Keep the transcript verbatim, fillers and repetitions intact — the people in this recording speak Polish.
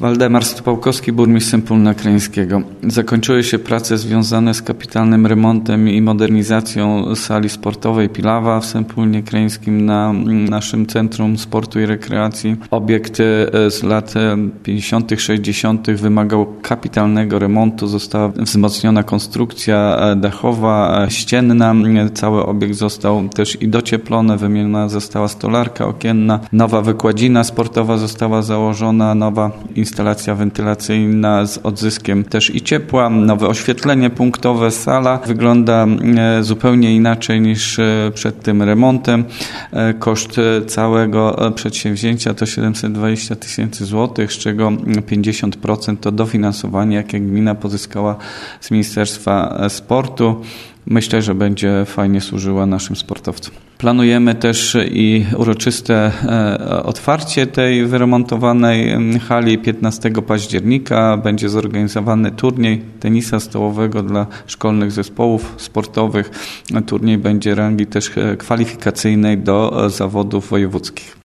Waldemar Stupałkowski, burmistrz Sępólna Krajeńskiego. Zakończyły się prace związane z kapitalnym remontem i modernizacją sali sportowej Pilawa w Sępólnie Krajeńskim na naszym Centrum Sportu i Rekreacji. Obiekt z lat pięćdziesiątych, sześćdziesiątych wymagał kapitalnego remontu. Została wzmocniona konstrukcja dachowa, ścienna. Cały obiekt został też i docieplony, wymieniona została stolarka okienna, nowa wykładzina sportowa została założona, nowa instalacja wentylacyjna z odzyskiem też i ciepła, nowe oświetlenie punktowe. Sala wygląda zupełnie inaczej niż przed tym remontem. Koszt całego przedsięwzięcia to siedemset dwadzieścia tysięcy złotych, z czego pięćdziesiąt procent to dofinansowanie, jakie gmina pozyskała z Ministerstwa Sportu. Myślę, że będzie fajnie służyła naszym sportowcom. Planujemy też i uroczyste otwarcie tej wyremontowanej hali piętnastego października. Będzie zorganizowany turniej tenisa stołowego dla szkolnych zespołów sportowych. Turniej będzie rangi też kwalifikacyjnej do zawodów wojewódzkich.